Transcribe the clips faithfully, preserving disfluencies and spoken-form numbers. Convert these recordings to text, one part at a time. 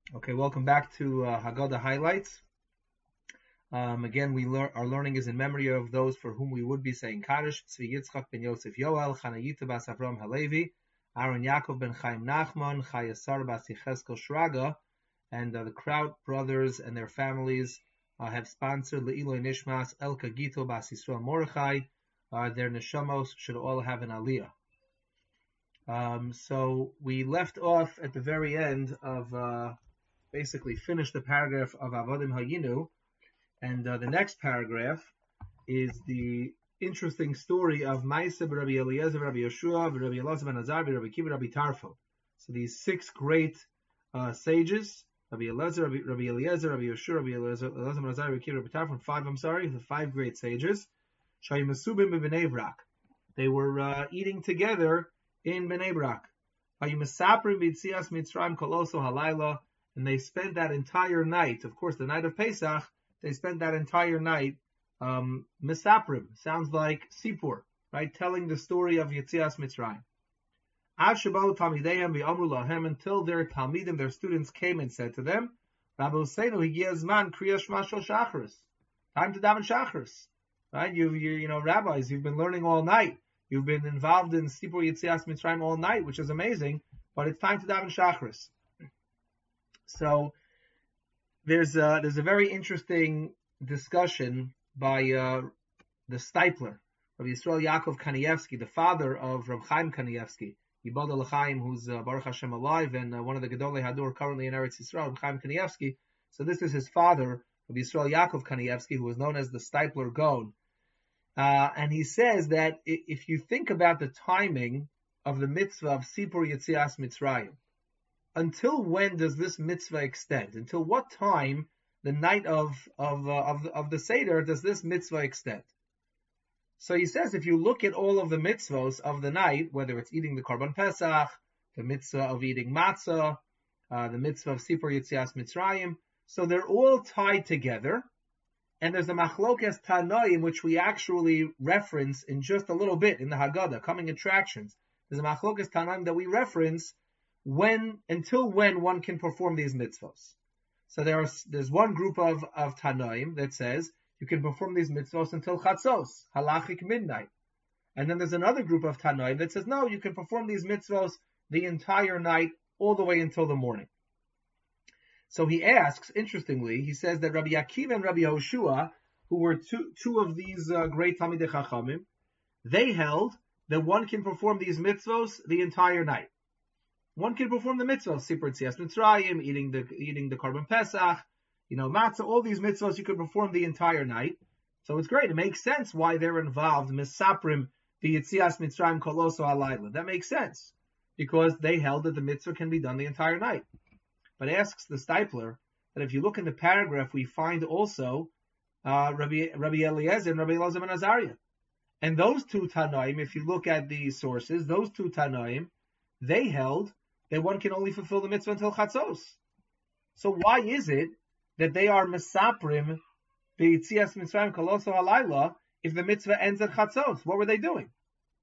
Okay, welcome back to uh, Haggadah Highlights. Um, again, we lear- our learning is in memory of those for whom we would be saying Kaddish: Tzvi Yitzchak ben Yosef Yoel, Chanayita bas Avram Halevi, Aaron Yaakov ben Chaim Nachman, Chayasar bas Yecheskel Shraga, and uh, the Kraut brothers and their families uh, have sponsored Le'iloi Nishmas Elka Gito bas Yisrael Mordechai. Uh, their neshamos should all have an aliyah. Um, so we left off at the very end of. Uh, basically finished the paragraph of Avodim Hayinu, and uh, the next paragraph is the interesting story of Maaseh Rabbi Eliezer, Rabbi Yeshua, Rabbi Elazar ben Azar, Rabbi Kiva, Rabbi Tarfo. So these six great uh, sages, Rabbi Eliezer, Rabbi, Rabbi Eliezer, Rabbi Yeshua, Rabbi Elazar, Elazar ben Azar, Rabbi Kiva, Rabbi Tarfo, five, I'm sorry, the five great sages, Shayimasubim b'Bnei Brak. They were uh, eating together in Bnei Brak. Vayimasaprim b'Yitzias Mitzrayim koloso halayla. And they spent that entire night, of course, the night of Pesach, they spent that entire night, um, Misaprim, sounds like Sipur, right? Telling the story of Yetzias Mitzrayim. Av shabahu talmideim v'amru lahem, until their talmidim, their students came and said to them, Rabbi Husseinu, higia zman kriya shma shel shacharis. Time to daven shacharis. Right? You, you, you know, rabbis, you've been learning all night. You've been involved in Sipur Yetzias Mitzrayim all night, which is amazing, but it's time to daven shacharis. So there's a, there's a very interesting discussion by uh, the Stipler, Rabbi Yisrael Yaakov Kanievsky, the father of Reb Chaim Kanievsky, Yibad L'Chaim, who's uh, Baruch Hashem alive, and uh, one of the Gedolei Hadur currently in Eretz Yisrael, Reb Chaim Kanievsky. So this is his father, Rabbi Yisrael Yaakov Kanievsky, who was known as the Stipler Gaon. Uh, and he says that if you think about the timing of the mitzvah of Sipur Yetzias Mitzrayim, until when does this mitzvah extend? Until what time, the night of of uh, of, of the Seder, does this mitzvah extend? So he says, if you look at all of the mitzvahs of the night, whether it's eating the Korban Pesach, the mitzvah of eating matzah, uh, the mitzvah of Sipur Yetzias Mitzrayim, so they're all tied together. And there's a machlokes tanoim, which we actually reference in just a little bit in the Haggadah, coming attractions. There's a machlokes tanoim that we reference when, until when one can perform these mitzvahs. So there's there's one group of, of Tanoim that says you can perform these mitzvahs until Chatzos, halachic midnight. And then there's another group of Tanoim that says, no, you can perform these mitzvahs the entire night, all the way until the morning. So he asks, interestingly, he says that Rabbi Akiva and Rabbi Yehoshua, who were two, two of these uh, great Talmidei Chachamim, they held that one can perform these mitzvahs the entire night. One can perform the mitzvah of Sipur Yetzias Mitzrayim, eating the eating the Korban Pesach, you know, matzah, all these mitzvahs you can perform the entire night. So it's great. It makes sense why they're involved. Misaprim the Yetzias Mitzrayim koloso halayla. That makes sense because they held that the mitzvah can be done the entire night. But asks the Stipler that if you look in the paragraph, we find also uh, Rabbi Rabbi Eliezer and Rabbi Elazar ben Azariah, and those two Tanoim. If you look at the sources, those two Tanoim, they held that one can only fulfill the mitzvah until Chatzos. So why is it that they are Mesaprim B'Yitzias Mitzrayim Koloso Halayla if the mitzvah ends at Chatzos? What were they doing?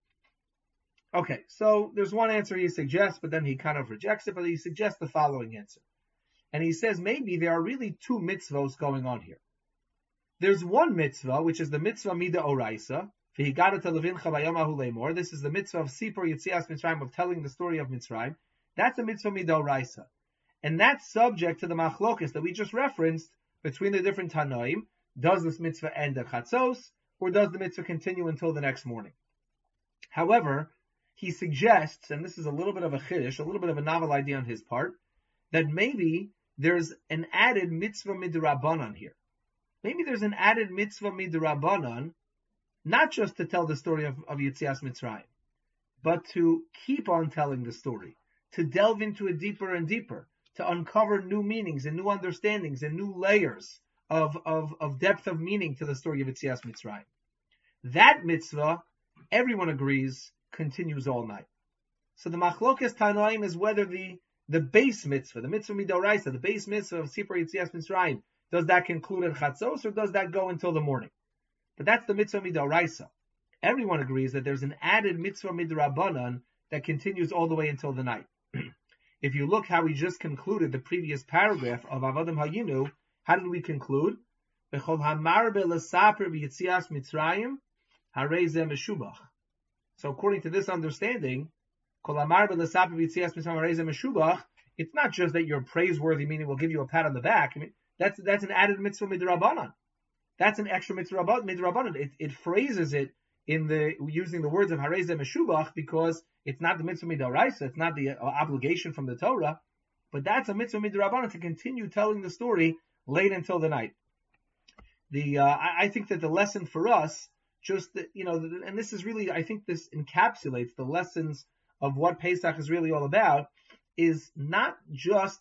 Okay, so there's one answer he suggests, but then he kind of rejects it, but he suggests the following answer. And he says maybe there are really two mitzvahs going on here. There's one mitzvah, which is the mitzvah Mida Oraisa. This is the mitzvah of Sipur Yetzias Mitzrayim, of telling the story of Mitzrayim. That's a mitzvah midoraisa. And that's subject to the machlokes that we just referenced between the different Tanoim. Does this mitzvah end at Chatzos, or does the mitzvah continue until the next morning? However, he suggests, and this is a little bit of a chiddush, a little bit of a novel idea on his part, that maybe there's an added mitzvah midrabanan here. Maybe there's an added mitzvah midrabanan, not just to tell the story of, of Yetzias Mitzrayim, but to keep on telling the story, to delve into it deeper and deeper, to uncover new meanings and new understandings and new layers of, of, of depth of meaning to the story of Yetzias Mitzrayim. That mitzvah, everyone agrees, continues all night. So the machlokes Tanoim is whether the, the base mitzvah, the mitzvah midoraisa, the base mitzvah of Sipur Yetzias Mitzrayim, does that conclude at Chatzos or does that go until the morning? But that's the mitzvah midoraisa. Everyone agrees that there's an added mitzvah midrabanan that continues all the way until the night. If you look how we just concluded the previous paragraph of Avodim Hayinu, how did we conclude? Bechol hamarbe lesaper b'yitzias Mitzrayim harei zeh meshubach. So according to this understanding, kol hamarbe lesaper b'yitzias Mitzrayim harei zeh meshubach, it's not just that you're praiseworthy, meaning we'll give you a pat on the back. I mean, that's that's an added mitzvah midrabanan. That's an extra mitzvah midrabanan. It, it phrases it in the using the words of harei zeh meshubach because it's not the mitzvah midaraisa, it's not the uh, obligation from the Torah, but that's a mitzvah midrabanan to continue telling the story late until the night. The uh, I, I think that the lesson for us, just that, you know, and this is really, I think this encapsulates the lessons of what Pesach is really all about, is not just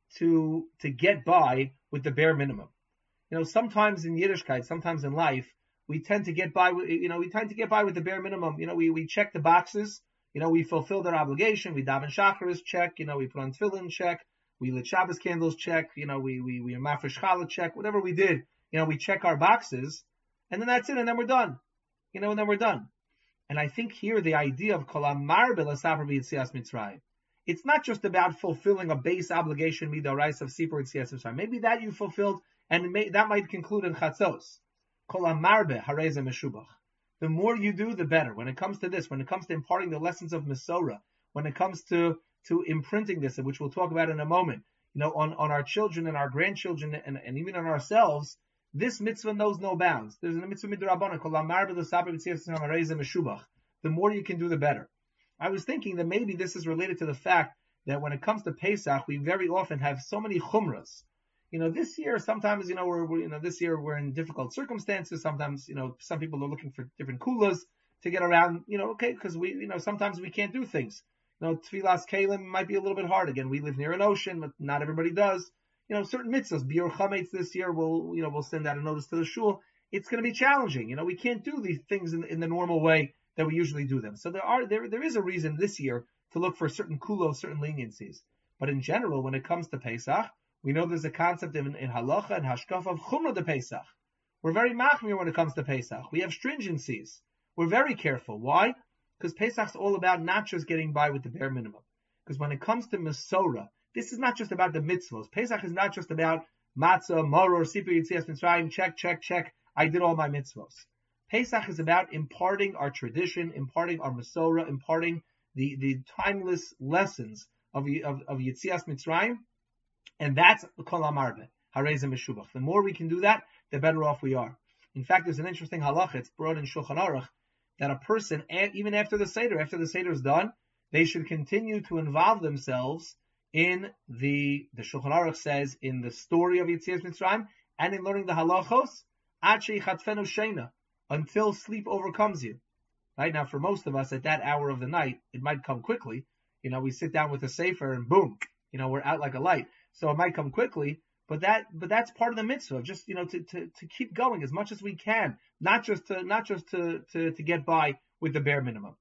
to to get by with the bare minimum. You know, sometimes in Yiddishkeit, sometimes in life, we tend to get by with, you know, we tend to get by with the bare minimum. You know, we, we check the boxes, you know, we fulfilled our obligation, we daven shacharis, check, you know, we put on tefillin, check, we lit Shabbos candles, check, you know, we, we, we mafresh challah, check, whatever we did, you know, we check our boxes, and then that's it, and then we're done. You know, and then we're done. And I think here the idea of kol hamar b'lasaper b'yitzias Mitzrayim, it's not just about fulfilling a base obligation midorais of sipur yitzias Mitzrayim. Maybe that you fulfilled, and may, that might conclude in chatzos. Kol hamarbe harei zeh meshubach. The more you do, the better. When it comes to this, when it comes to imparting the lessons of Mesorah, when it comes to, to imprinting this, which we'll talk about in a moment, you know, on, on our children and our grandchildren and, and even on ourselves, this mitzvah knows no bounds. There's a mitzvah midrabanan, kol hamarbe l'saper b'yitzias Mitzrayim harei zeh meshubach. The more you can do, the better. I was thinking that maybe this is related to the fact that when it comes to Pesach, we very often have so many chumras. You know, this year, sometimes, you know, we're, we're, you know, this year we're in difficult circumstances. Sometimes, you know, some people are looking for different kulas to get around, you know, okay, because we, you know, sometimes we can't do things. You know, Tfilas Kalim might be a little bit hard. Again, we live near an ocean, but not everybody does. You know, certain mitzvahs, Biur Chametz this year, we'll, you know, we'll send out a notice to the shul. It's going to be challenging. You know, we can't do these things in, in the normal way that we usually do them. So there are, there, there is a reason this year to look for certain kulos, certain leniencies. But in general, when it comes to Pesach, we know there's a concept in, in halacha and hashkafa of chumrah de Pesach. We're very machmir when it comes to Pesach. We have stringencies. We're very careful. Why? Because Pesach's all about not just getting by with the bare minimum. Because when it comes to Mesorah, this is not just about the mitzvahs. Pesach is not just about matzah, maror, sipur yitzias Mitzrayim, check, check, check, I did all my mitzvahs. Pesach is about imparting our tradition, imparting our Mesorah, imparting the, the timeless lessons of, of, of Yitzias Mitzrayim. And that's kol hamarbe, harei zeh meshubach. The more we can do that, the better off we are. In fact, there's an interesting halacha, it's brought in Shulchan Aruch, that a person, even after the Seder, after the Seder is done, they should continue to involve themselves in the, the Shulchan Aruch says, in the story of Yitzias Mitzrayim, and in learning the halachos, ad sheichatfenu sheina, until sleep overcomes you. Right now, for most of us, at that hour of the night, it might come quickly. You know, we sit down with a sefer and boom, you know, we're out like a light. So it might come quickly, but that, but that's part of the mitzvah. Just, you know, to, to, to keep going as much as we can, not just to, not just to, to, to get by with the bare minimum.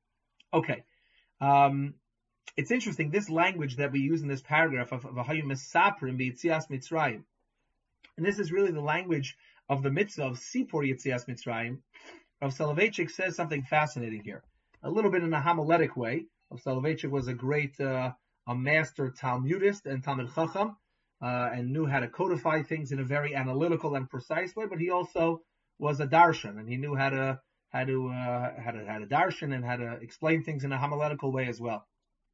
Okay. Um, it's interesting, this language that we use in this paragraph of V'hayu mesaprim b'yitzias Mitzrayim. And this is really the language of the mitzvah of Sipur Yitzias Mitzrayim. Rav Soloveitchik says something fascinating here. A little bit in a homiletic way. Rav Soloveitchik was a great, uh, a master Talmudist and Talmud Chacham, uh, and knew how to codify things in a very analytical and precise way, but he also was a darshan, and he knew how to, how to, uh, how to, how to darshan and how to explain things in a homiletical way as well.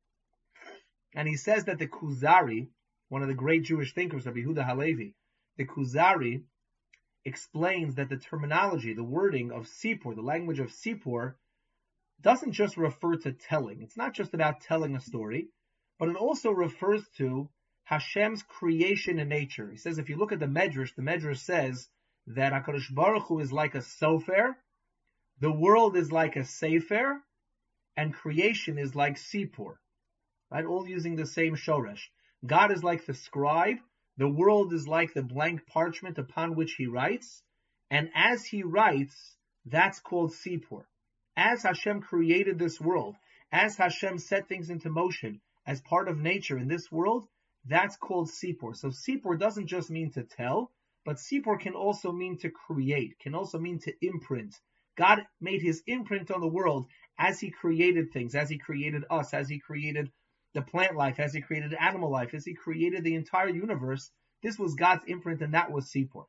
And he says that the Kuzari, one of the great Jewish thinkers, Rabbi Yehuda Halevi, the Kuzari explains that the terminology, the wording of Sipur, the language of Sipur, doesn't just refer to telling. It's not just about telling a story, but it also refers to Hashem's creation in nature. He says, if you look at the Medrash, the Medrash says that HaKadosh Baruch Hu is like a sofer, the world is like a sefer, and creation is like Sipur. Right? All using the same shoresh. God is like the scribe, the world is like the blank parchment upon which he writes, and as he writes, that's called Sipur. As Hashem created this world, as Hashem set things into motion as part of nature in this world, that's called Sipur. So Sipur doesn't just mean to tell, but Sipur can also mean to create, can also mean to imprint. God made his imprint on the world as he created things, as he created us, as he created the plant life, as he created animal life, as he created the entire universe. This was God's imprint, and that was Sipur.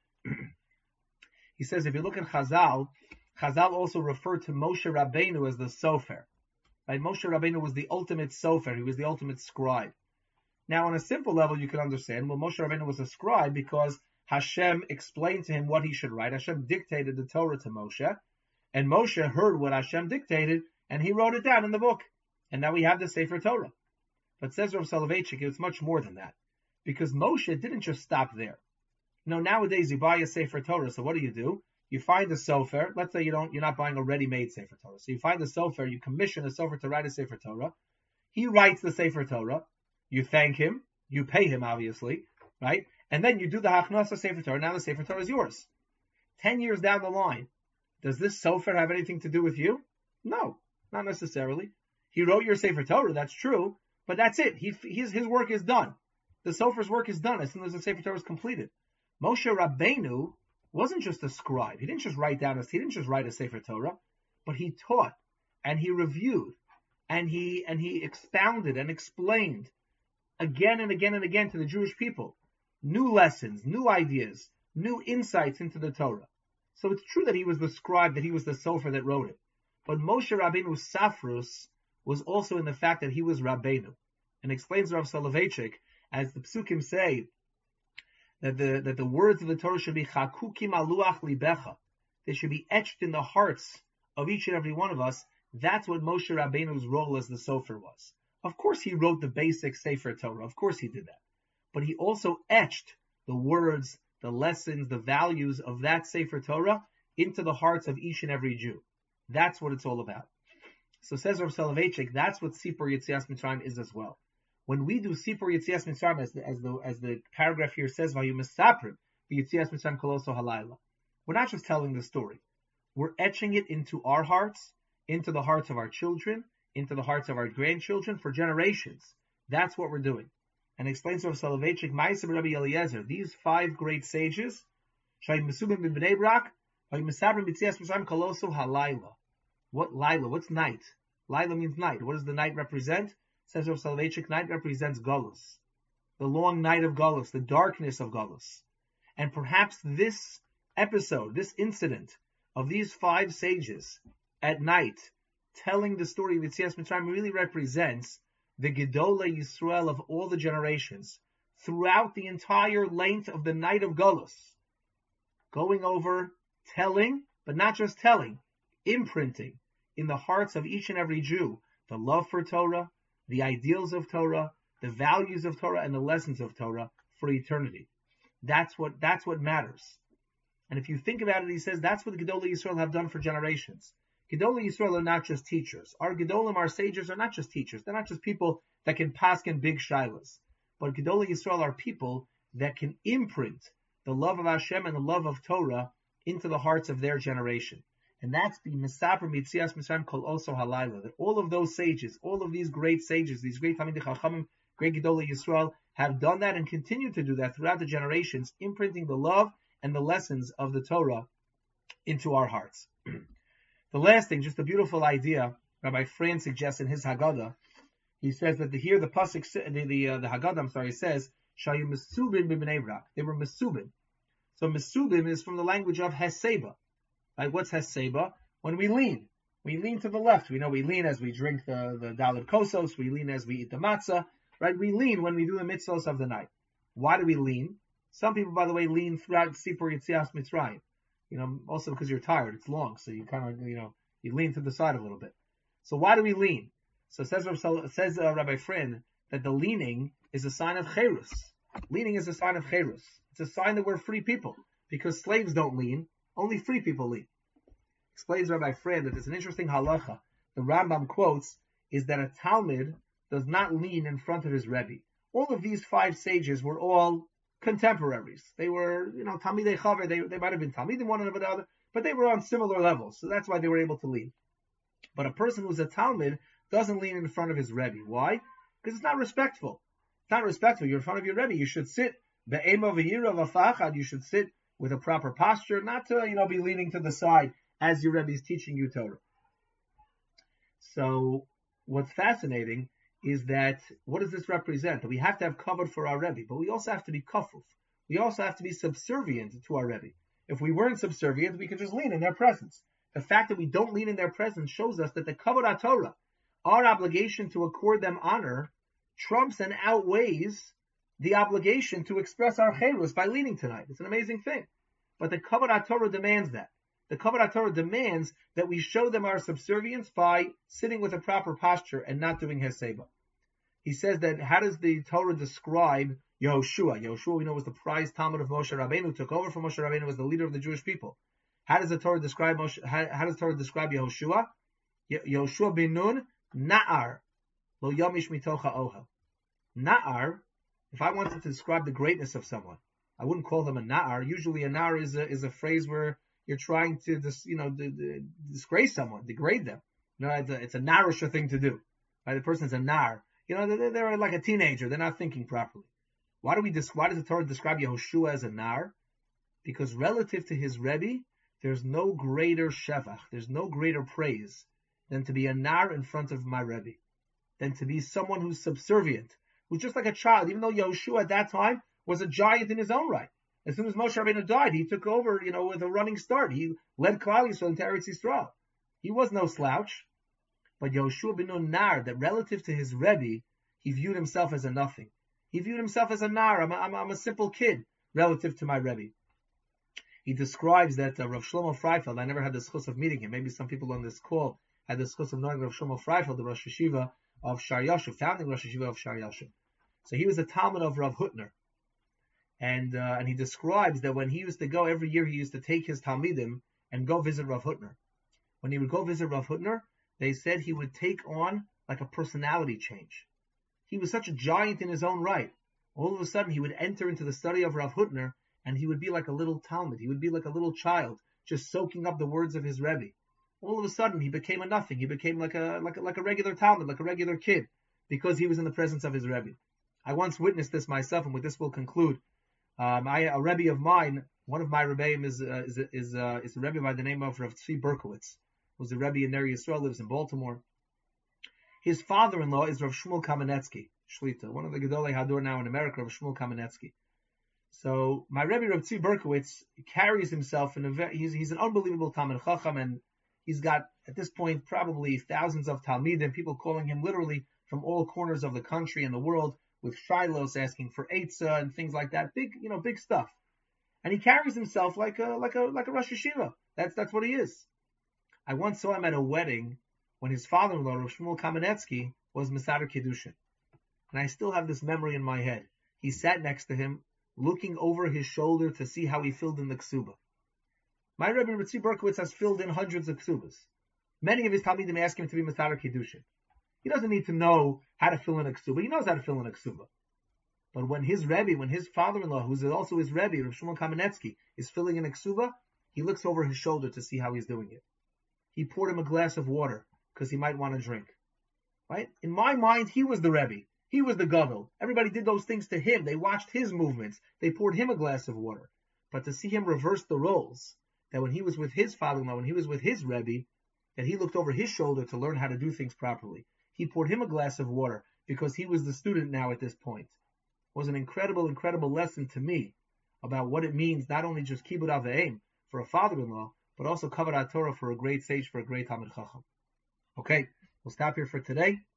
He says, if you look at Chazal, Chazal also referred to Moshe Rabbeinu as the Sofer. Right? Moshe Rabbeinu was the ultimate Sofer. He was the ultimate scribe. Now, on a simple level, you can understand, well, Moshe Rabbeinu was a scribe because Hashem explained to him what he should write. Hashem dictated the Torah to Moshe, and Moshe heard what Hashem dictated, and he wrote it down in the book. And now we have the Sefer Torah. But says Rav Soloveitchik, it's much more than that. Because Moshe didn't just stop there. You know, nowadays you buy a Sefer Torah, so what do you do? You find a sofer. Let's say you don't, you're not buying a ready-made Sefer Torah. So you find a sofer, you commission a sofer to write a Sefer Torah. He writes the Sefer Torah. You thank him. You pay him, obviously, right? And then you do the Hachnasa Sefer Torah. Now the Sefer Torah is yours. Ten years down the line, does this sofer have anything to do with you? No, not necessarily. He wrote your Sefer Torah, that's true, but that's it. He, his, his work is done. The sofer's work is done as soon as the Sefer Torah is completed. Moshe Rabbeinu wasn't just a scribe. He didn't just write down a, he didn't just write a Sefer Torah, but he taught and he reviewed and he and he expounded and explained again and again and again to the Jewish people new lessons, new ideas, new insights into the Torah. So it's true that he was the scribe, that he was the sofer that wrote it. But Moshe Rabbeinu's safrus was also in the fact that he was Rabbeinu. And explains Rav Soloveitchik, as the Psukim say, that the that the words of the Torah should be chakukim aluach libecha. They should be etched in the hearts of each and every one of us. That's what Moshe Rabbeinu's role as the sofer was. Of course he wrote the basic Sefer Torah. Of course he did that. But he also etched the words, the lessons, the values of that Sefer Torah into the hearts of each and every Jew. That's what it's all about. So says Rav Soloveitchik, that's what Sipur Yetzias Mitzrayim is as well. When we do Sipur Yetzias Mitzrayim, as the, as the, as the paragraph here says, Vayu Mesaprim, Yetzias Mitzrayim Koloso Halayla, we're not just telling the story. We're etching it into our hearts, into the hearts of our children, into the hearts of our grandchildren for generations. That's what we're doing. And explains Rav Soloveitchik, Ma'aseh Rabbi Eliezer, these five great sages, Shai Mesubim B'Bnei Brak, Vayu Mesaprim Yetzias Mitzrayim Koloso Halayla. What Laila? What's night? Laila means night. What does the night represent? Says Rav Soloveitchik, night represents Golus. The long night of Golus, the darkness of Golus. And perhaps this episode, this incident of these five sages at night telling the story of Yetzias Mitzrayim really represents the Gedolei Yisrael of all the generations throughout the entire length of the night of Golus. Going over, telling, but not just telling, imprinting in the hearts of each and every Jew the love for Torah, the ideals of Torah, the values of Torah, and the lessons of Torah for eternity. That's what that's what matters. And if you think about it, he says that's what the Gedolei Yisrael have done for generations. Gedolei Yisrael are not just teachers. Our Gedolim, our sages, are not just teachers. They're not just people that can paskin big shilas. But Gedolei Yisrael are people that can imprint the love of Hashem and the love of Torah into the hearts of their generation. And that's the Mesaper Mitzias Mitzrayim Kol Oso Halayla. That all of those sages, all of these great sages, these great Talmidei Chachamim, great Gedolei Yisrael, have done that and continue to do that throughout the generations, imprinting the love and the lessons of the Torah into our hearts. The last thing, just a beautiful idea, Rabbi Friend suggests in his Haggadah. He says that the, here the pasuk, the the, uh, the Haggadah, I'm sorry, says Shayu Mesubin B'Bnei Brak. They were Mesubin. So Mesubin is from the language of Heseba. Right? What's Heseba? When we lean. We lean to the left. We know we lean as we drink the, the Dalit Kosos. We lean as we eat the matzah. Right? We lean when we do the mitzvos of the night. Why do we lean? Some people, by the way, lean throughout Sipur Yetzias Mitzrayim. You know, also because you're tired. It's long. So you kind of, you know, you lean to the side a little bit. So why do we lean? So it says, says uh, Rabbi Friend that the leaning is a sign of cherus. Leaning is a sign of cherus. It's a sign that we're free people. Because slaves don't lean. Only free people lean. Explains Rabbi Friend that there's an interesting halacha. The Rambam quotes is that a Talmud does not lean in front of his Rebbe. All of these five sages were all contemporaries. They were, you know, Talmidei Chaver. They they might have been Talmidim one another, but they were on similar levels. So that's why they were able to lean. But a person who's a Talmud doesn't lean in front of his Rebbe. Why? Because it's not respectful. It's not respectful. You're in front of your Rebbe. You should sit be'ema v'yira v'fachad. You should sit with a proper posture, not to, you know, be leaning to the side as your Rebbe is teaching you Torah. So what's fascinating is that, what does this represent? That we have to have covered for our Rebbe, but we also have to be kafuf. We also have to be subservient to our Rebbe. If we weren't subservient, we could just lean in their presence. The fact that we don't lean in their presence shows us that the kavod Torah, our obligation to accord them honor, trumps and outweighs the obligation to express our cherus by leaning tonight. It's an amazing thing. But the kavod Torah demands that. The kavod Torah demands that we show them our subservience by sitting with a proper posture and not doing heseba. He says that, how does the Torah describe Yehoshua? Yehoshua, we know, was the prized Talmud of Moshe Rabbeinu, took over from Moshe Rabbeinu as the leader of the Jewish people. How does the Torah describe Moshe, how, how does the Torah describe Yehoshua? Yehoshua bin Nun, Na'ar, lo yamish mitocha ohel. Na'ar, if I wanted to describe the greatness of someone, I wouldn't call them a Na'ar. Usually a Na'ar is a, is a phrase where you're trying to, dis, you know, d- d- disgrace someone, degrade them. You know, it's a, it's a Narisher thing to do. Right? The person's a Nar. You know, they're, they're like a teenager. They're not thinking properly. Why do we? Why does the Torah describe Yehoshua as a Nar? Because relative to his Rebbe, there's no greater shevach, there's no greater praise than to be a Nar in front of my Rebbe, than to be someone who's subservient, who's just like a child. Even though Yehoshua at that time was a giant in his own right. As soon as Moshe Rabbeinu died, he took over, you know, with a running start. He led Klal Yisrael into Eretz Yisrael. He was no slouch. But Yehoshua bin Nun Nar, that relative to his Rebbe, he viewed himself as a nothing. He viewed himself as a Nar. I'm a, I'm a, I'm a simple kid relative to my Rebbe. He describes that uh, Rav Shlomo Freifeld, I never had the schus of meeting him. Maybe some people on this call had the schus of knowing Rav Shlomo Freifeld, the Rosh Yeshiva of Shar Yashuv, founding Rosh Yeshiva of Shar Yashuv. So he was a Talmud of Rav Hutner. And uh, and he describes that when he used to go, every year he used to take his Talmidim and go visit Rav Hutner. When he would go visit Rav Hutner, they said he would take on like a personality change. He was such a giant in his own right. All of a sudden, he would enter into the study of Rav Hutner, and he would be like a little Talmud. He would be like a little child, just soaking up the words of his Rebbe. All of a sudden, he became a nothing. He became like a like a, like a regular Talmud, like a regular kid, because he was in the presence of his Rebbe. I once witnessed this myself, and with this we'll conclude. Um, I, a Rebbe of mine, one of my Rebbeim is uh, is is, uh, is a Rebbe by the name of Rav Tzvi Berkowitz, who's a Rebbe in Ner Yisrael, lives in Baltimore. His father-in-law is Rav Shmuel Kamenetsky, Shlita, one of the Gedolei Hador now in America, Rav Shmuel Kamenetsky. So my Rebbe Rav Tzvi Berkowitz carries himself in a very, he's, he's an unbelievable Talmid Chacham, and he's got, at this point, probably thousands of Talmidim, people calling him literally from all corners of the country and the world, with shilos asking for eitzah and things like that, big, you know, big stuff. And he carries himself like a, like a, like a Rosh Yeshiva. That's, that's what he is. I once saw him at a wedding when his father-in-law, Rav Shmuel Kamenetsky, was Mesader Kiddushin. And I still have this memory in my head. He sat next to him, looking over his shoulder to see how he filled in the ksuba. My Rebbe Ritzi Berkowitz has filled in hundreds of ksubas. Many of his Talmidim ask him to be Mesader Kiddushin. He doesn't need to know how to fill in a ksuba. He knows how to fill in a ksuba. But when his Rebbe, when his father-in-law, who's also his Rebbe, Rav Shmuel Kamenetsky, is filling in a ksuba, he looks over his shoulder to see how he's doing it. He poured him a glass of water because he might want to drink. Right? In my mind, he was the Rebbe. He was the Gadol. Everybody did those things to him. They watched his movements. They poured him a glass of water. But to see him reverse the roles, that when he was with his father-in-law, when he was with his Rebbe, that he looked over his shoulder to learn how to do things properly. He poured him a glass of water because he was the student now at this point. It was an incredible, incredible lesson to me about what it means, not only just Kibud Av V'Eim for a father-in-law, but also Kavod HaTorah for a great sage, for a great Talmid Chacham. Okay, we'll stop here for today.